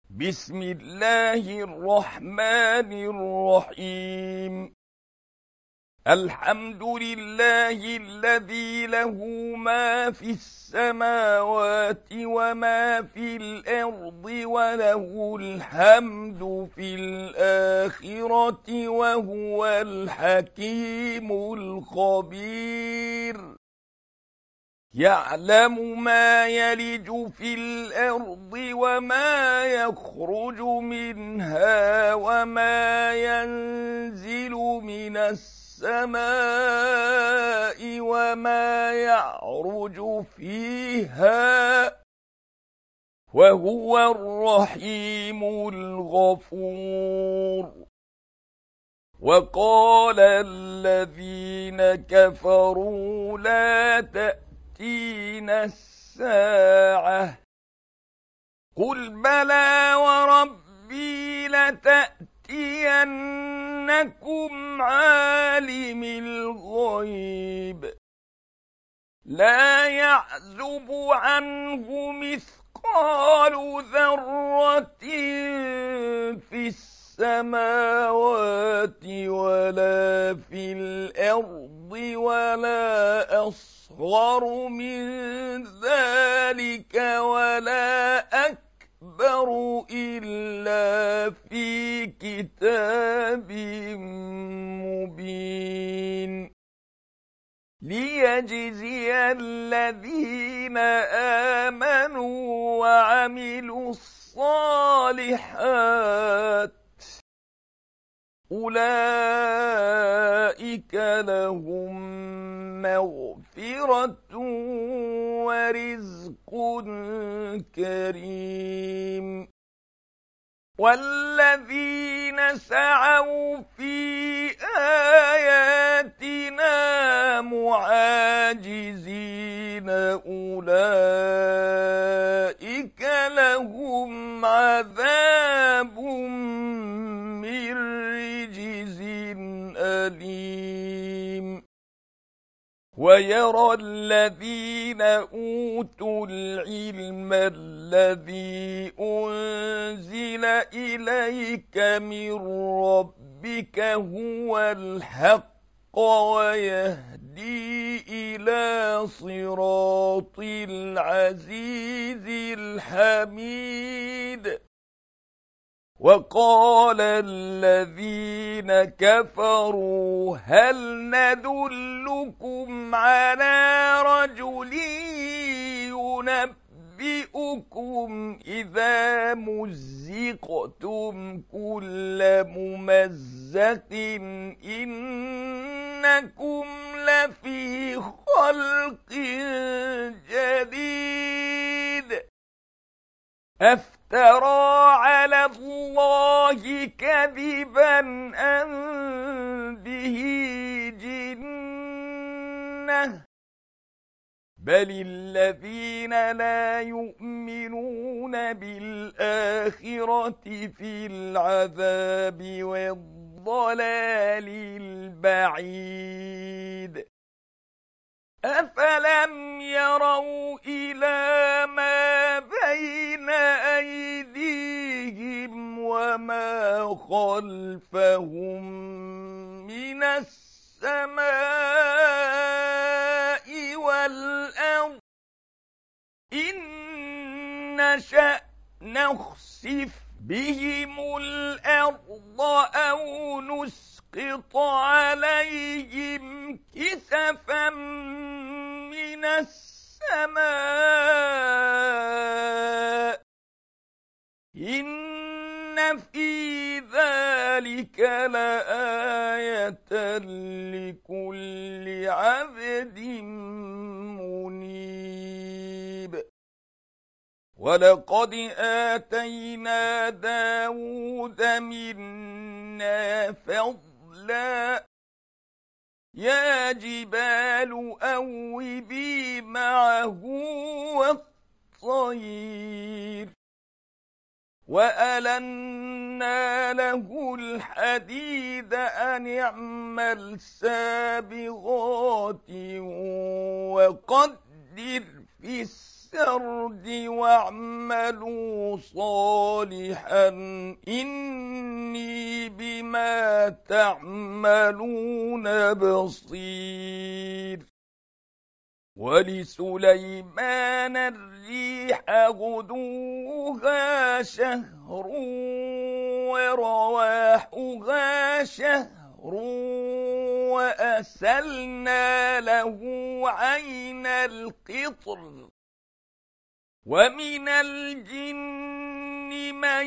بسم الله الرحمن الرحيم. الحمد لله الذي له ما في السماوات وما في الأرض وله الحمد في الآخرة وهو الحكيم الخبير. يعلم ما يلج في الأرض وما يخرج منها وما ينزل من السماء وما يعرج فيها وهو الرحيم الغفور. وقال الذين كفروا لا تأتينا الساعة قل بلى وربي لتأتينكم عالم الغيب لا يعزب عنه مثقال ذرة في السماوات ولا في الأرض ولا أصغر من ذلك ولا أكبر إلا في كتاب مبين ليجزي الذين آمنوا وعملوا الصالحات أولئك لهم مغفرة ورزق كريم. والذين سعوا في آياتنا معاجزين أولئك لهم عذاب من رجز أليم. ويرى الذين أوتوا العلم الذي أنزل إليك من ربك هو الحق ويهدي إلى صراط العزيز الحميد. وقال الذين كفروا هل ندلكم على رجل ينبئكم إذا مزقتم كل ممزق إنكم لفي خلق جديد أفترى على الله كذبا أم به جنة بل الذين لا يؤمنون بالآخرة في العذاب والضلال البعيد. أفلم يروا إلى ما بين أيديهم وما خلفهم من السماء والأرض إن نشأ نخسف بهم الأرض أو نسقط عليهم كسفا من السماء إن في ذلك لآية لكل عبد منيب. ولقد آتينا داود منا فضلا يا جبال أوبي معه والطير وألنا له الحديد أن اعمل سابغات وقدر في السماء السرد واعملوا صالحا إني بما تعملون بصير. ولسليمان الريح غدوها شهر ورواحها شهر وأسلنا له عين القطر ومن الجن من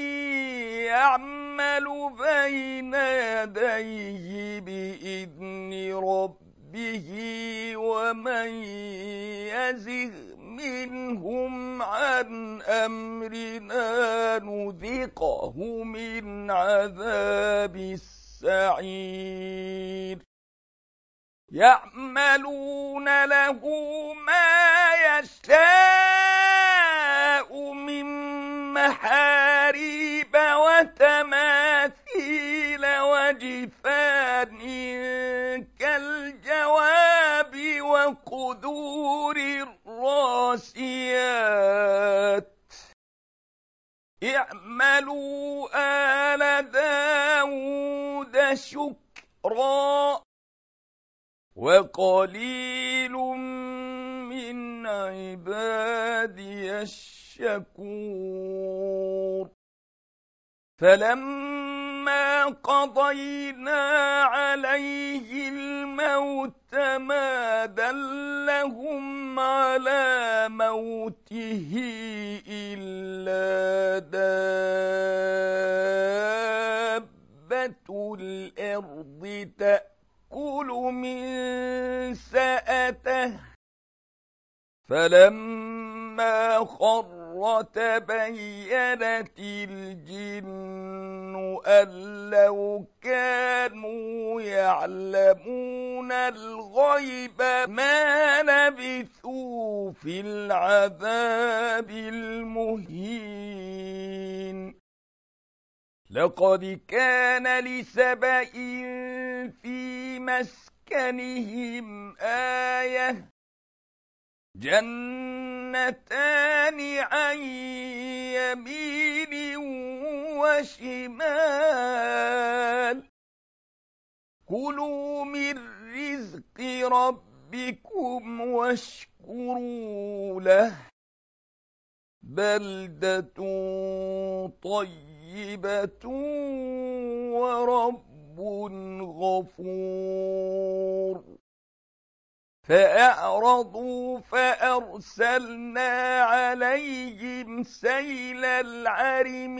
يعمل بين يديه بإذن ربه ومن يزغ منهم عن أمرنا نذقه من عذاب السعير. يعملون له ما يشاء من محاريب وتماثيل وجفان كالجواب وقدور الراسيات. اعملوا آل داود شكرا وقليل من عبادي الشكور. فلما قضينا عليه الموت ما دلهم على موته إلا دابة الأرض تأكل من سأته. فلما خر تبينت الجن أن لو كانوا يعلمون الغيب ما لبثوا في العذاب المهين. لقد كان لسبإ في مسكنهم آية جنتان عن يمين وشمال كلوا من رزق ربكم واشكروا له بلدة طيبة ورب غفور. فأعرضوا فأرسلنا عليهم سيل العرم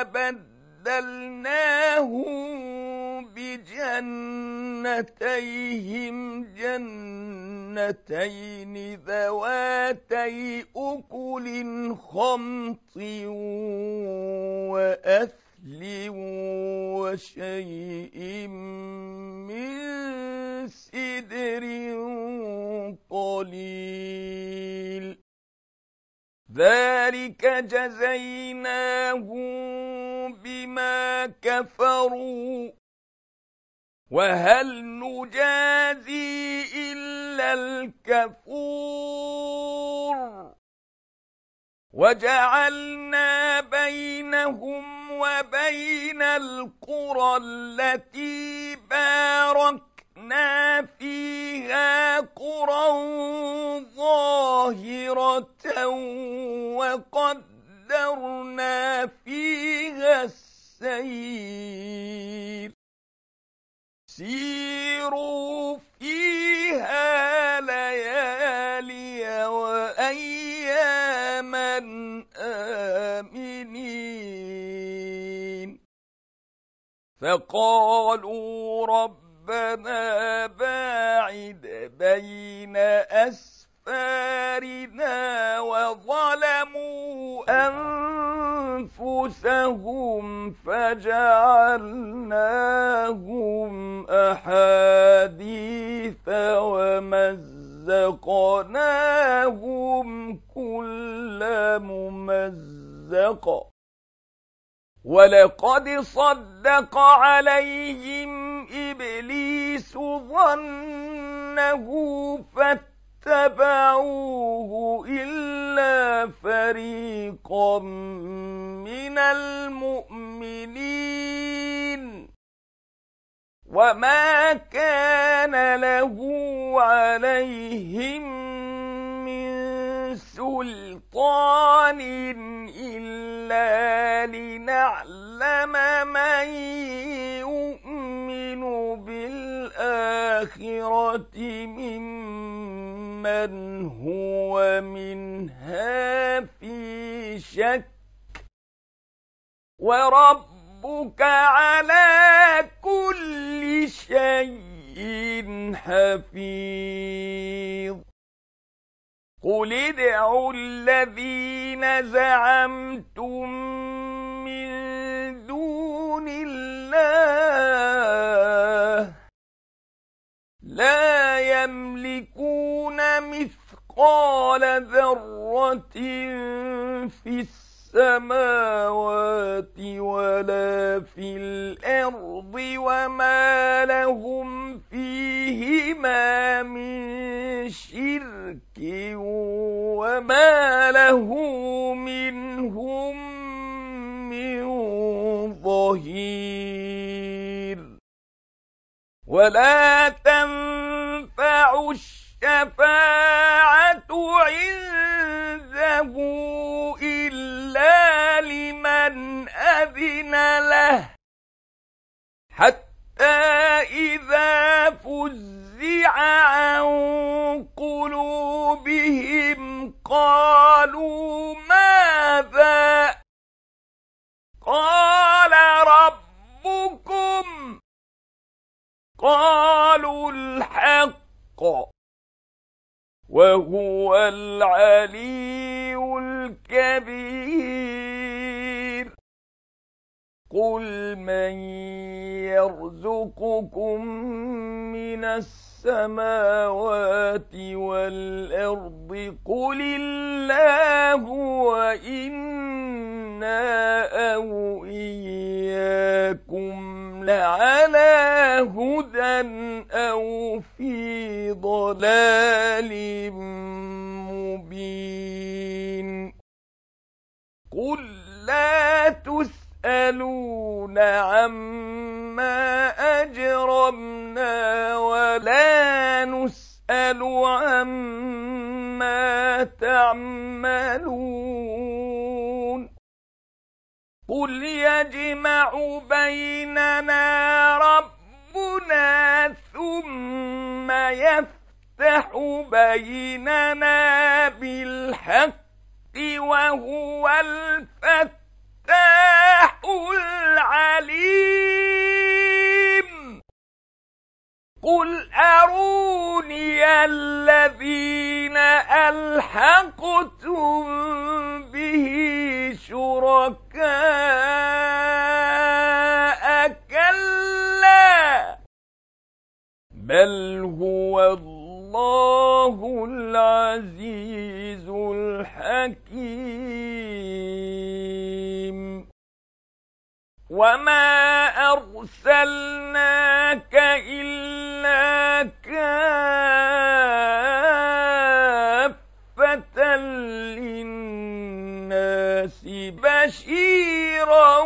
وبدلناهم بجنتيهم جنتين ذواتي أكل خمط وأثل وشيء من سدر قليل. ذلك جزيناهم بما كفروا وهل نجازي إلا الكفور. وجعلنا بينهم وبين القرى التي باركنا فيها قرى ظاهرة وقدرنا فيها السير. سيروا فيها ليالي وأياما آمنين. فقالوا ربنا باعد بين أسفارنا وظلموا أنفسهم فجعلناهم أحاديث ومزقناهم كل ممزق. ولقد صدق عليهم إبليس ظنه اتبعوه إلا فريقا من المؤمنين وما كان له عليهم من سلطان إلا لنعلم من يؤمن بالآخرة ممن هو منها في شك وربك على كل شيء حفيظ قل ادعوا الذين زعمتم من دون الله لا يملكون مثقال ذرة في السماوات ولا في الأرض وما لهم فيهما من شرك وما له منهم من ظهير ولا تنفع الشفاعة عنده إلا لمن أذن له حتى إذا فزع عن قلوبهم قالوا ماذا قال ربكم قالوا الحق وهو العلي الكبير قل من يرزقكم من السماوات والأرض قل الله وإنا أو إياكم لعلى هدى أو في ضلال مبين قل لا تسألون عما أجرمنا ولا نسأل عما تعملون قل يجمع بيننا ربنا ثم يفتح بيننا بالحق وهو الفتاح العليم قل أروني الذين ألحقتم به شركاء كلا بل هو الله العزيز الحكيم وما أرسلناك إلا كافة للناس بشيرا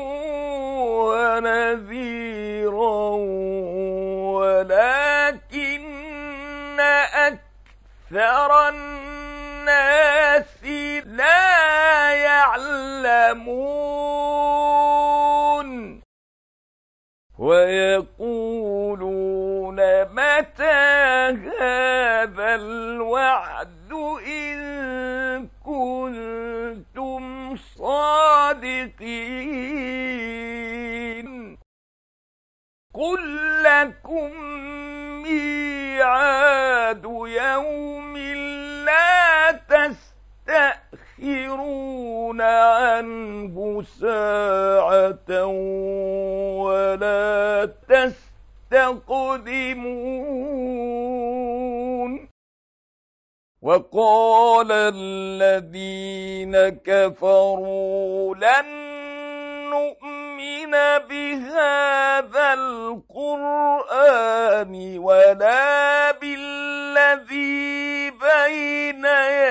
ونذيرا ولكن أكثر الناس لا يعلمون ويقولون متى هذا الوعد إن كنتم صادقين قل لكم ميعاد يوم لا تستأخرون عنه ساعة ولا تستقدمون وقال الذين كفروا لن نؤمن بهذا القرآن ولا بالذي بين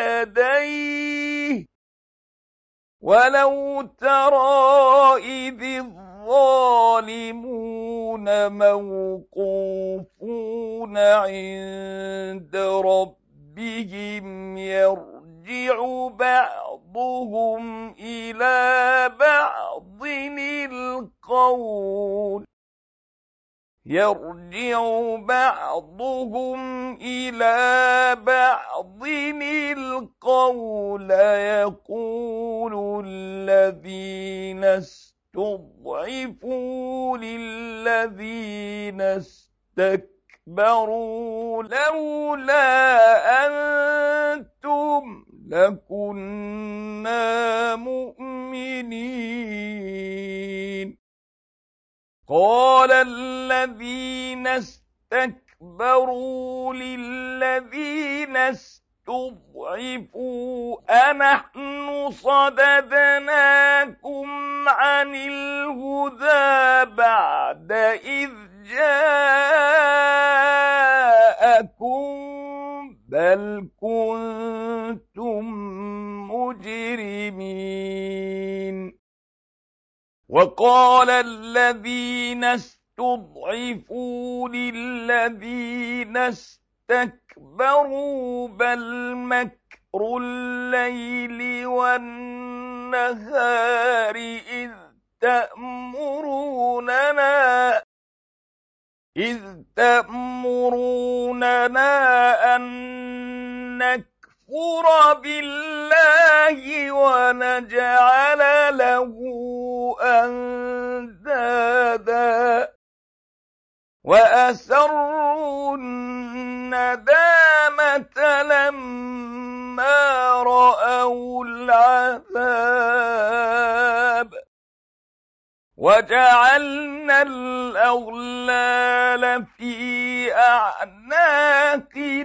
يديه. ولو ترى إذ الظالمون موقوفون عند ربهم يرجع بعضهم إلى بعض القول يقول الذين استضعفوا للذين استكبروا لولا أنتم لكنا مؤمنين. قال الذين استكبروا للذين استضعفوا أنحن صددناكم عن الهدى بعد إذ جاءكم بل كنتم مجرمين. وقال الذين استضعفوا للذين استكبروا بل مكر الليل والنهار إذ تأمروننا أن نكفر بالله ونجعل له أندادا وأسروا الندامة لما رأوا العذاب وجعلنا الأغلال في أعناق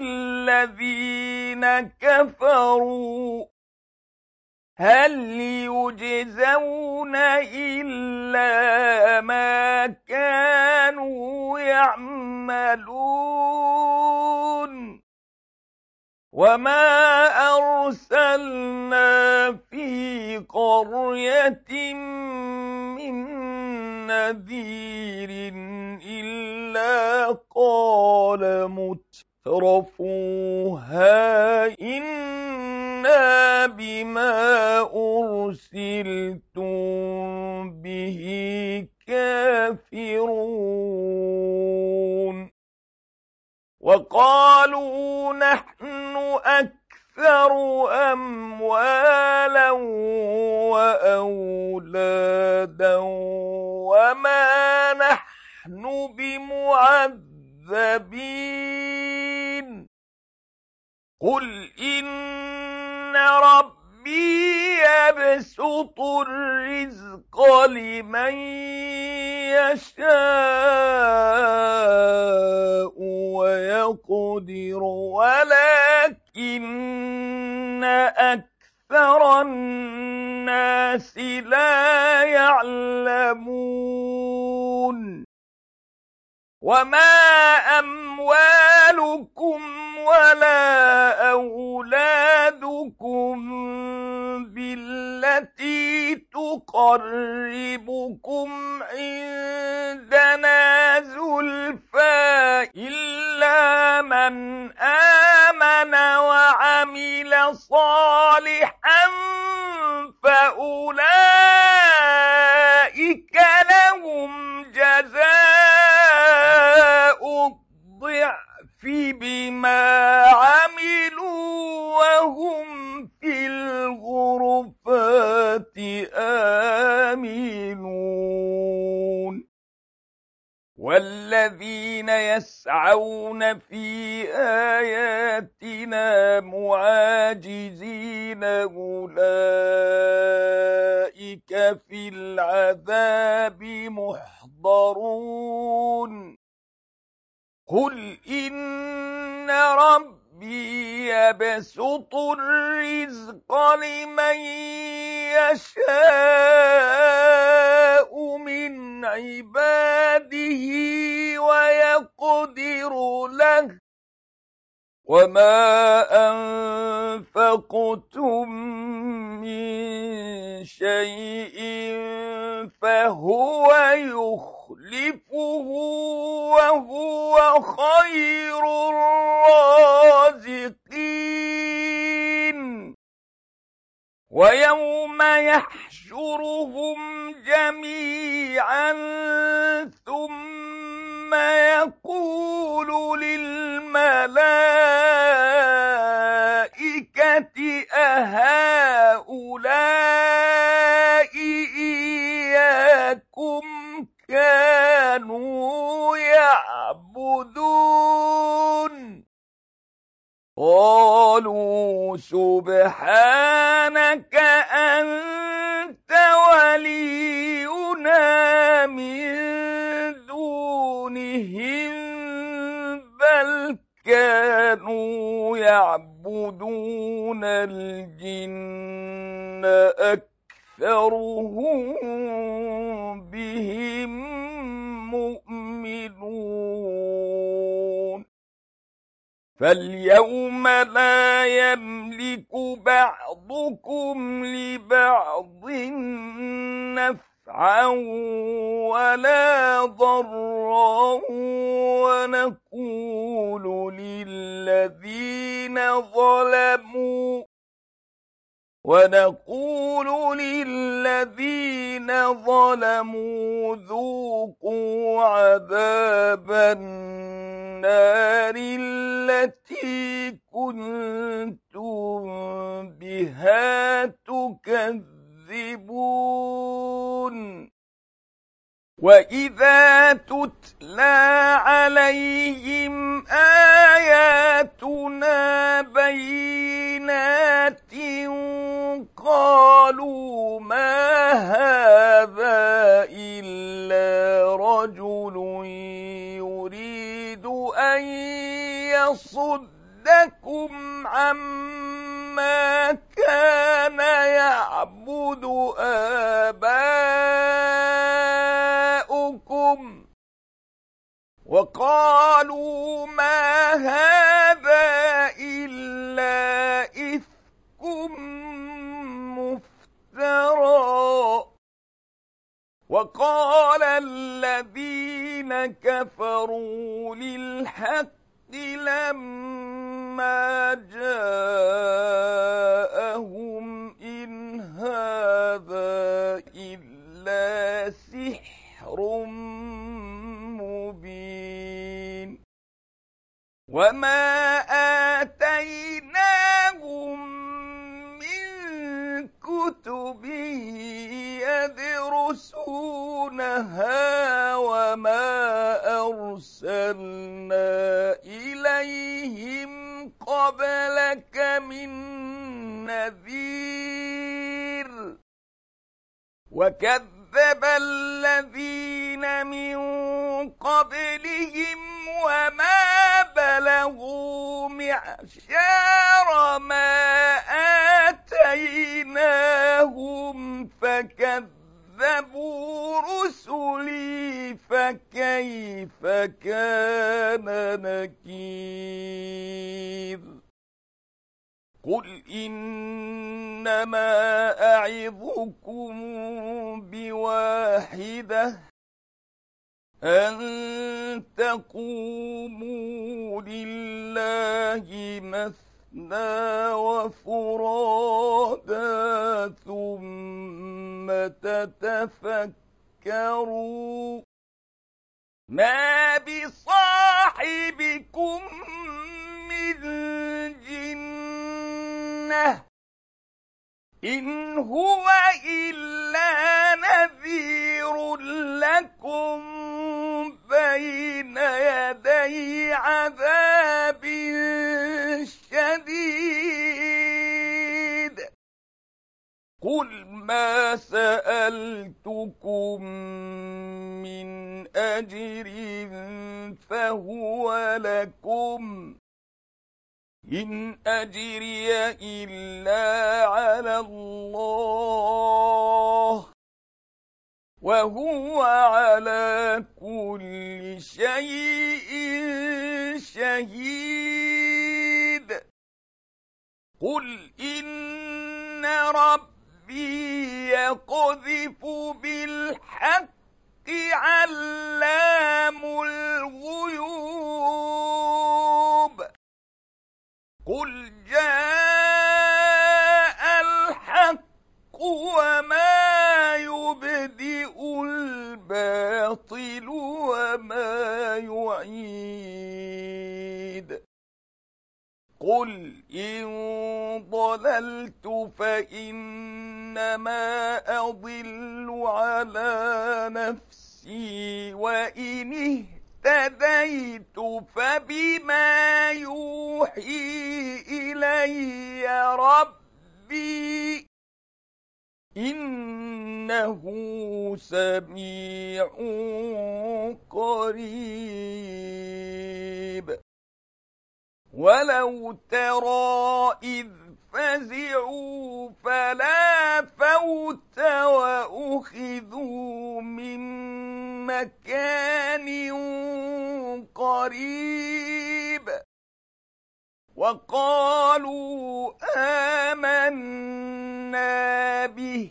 الذين كفروا هل يجزون إلا ما كانوا يعملون. وما أرسلنا في قرية من نذير إلا قال مترفوها إنا بما أرسلتم به كافرون. وقالوا نحن أكثر أموالا وأولادا وما نحن بمعذبين. قل إن ربي يبسط الرزق لمن يشاء ويقدر ولكن أكثر الناس لا يعلمون. وما أموالكم ولا أولادكم بالتي تقربكم عندنا زلفى إلا من آمن وعمل صالحا فأولئك لهم جزاء الضعف بما عملوا وهم في الغرفات آمنون. والذين يسعون في آياتنا معاجزين أولئك في العذاب محضرون. قل إن ربي يبسط الرزق لمن يشاء من عباده ويقدر له وما أنفقتم من شيء فهو يخلفه وهو خير الرازقين ويوم يحشرهم جميعا ثم يقول للملائكة أهؤلاء إياكم كانوا يعبدون قالوا سبحانك أنت ولينا من دونهم بل كانوا يعبدون الجن أكثرهم بهم مؤمنون فاليوم لا يملك بعضكم لبعض نفعا ولا ضرا ونقول للذين ظلموا ذوقوا عذاب النار التي كنتم بها تكذبون وإذا تتلى عليهم آياتنا بينات قالوا ما هذا إلا رجل يريد أن يصدكم عما كان يعبد آباؤكم وقالوا ما هذا إلا إفك مفترى وقال الذين كفروا للحق لما جاءهم إن هذا إلا سحر مبين وما آتيناهم من كتب يدرسونها وما أرسلنا إليهم قبلك من نذير وكذب الذين من قبلهم وما بلغوا معشار ما آتيناهم فكذبوا رسلي فكيف كان نكير قل إنما أعظكم بواحدة أن تقوموا لله مثنى وفرادا ثم تتفكروا ما بصاحبكم من جنة إن هو إلا نذير لكم بين يدي عذاب شديد قل ما سألتكم من أجر فهو لكم إن أجري إلا على الله وهو على كل شيء شهيد قل إن ربي يقذف بالحق علام الغيوب قل جاء الحق وما يبدئ الباطل وما يعيد قل إن ضللت فإنما أضل على نفسي وإن اهتديت فبما يوحي إلي ربي إنه سميع قريب ولو ترى إذ فزعوا فلا فوت وأخذوا من مكان قريب وقالوا آمنا به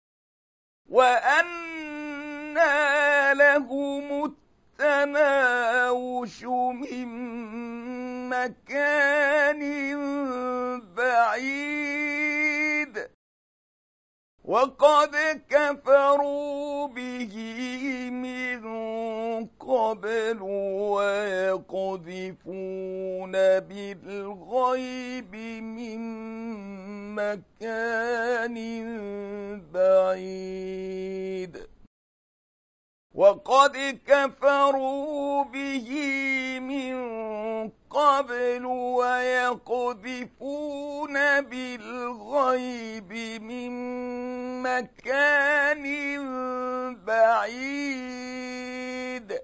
وأنى لهم التناوش من مكان بعيد وقد كفروا به من قبل ويقذفون بالغيب من مكان بعيد وقد كفروا به من قبل ويقذفون بالغيب من مكان بعيد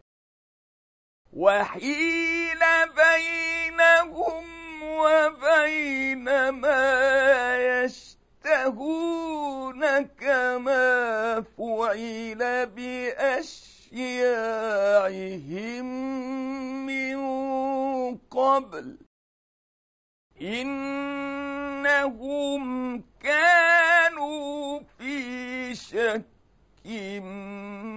وحيل بينهم وبين ما يشتهون كما فعل بأشياعهم من قبل إنهم كانوا في شك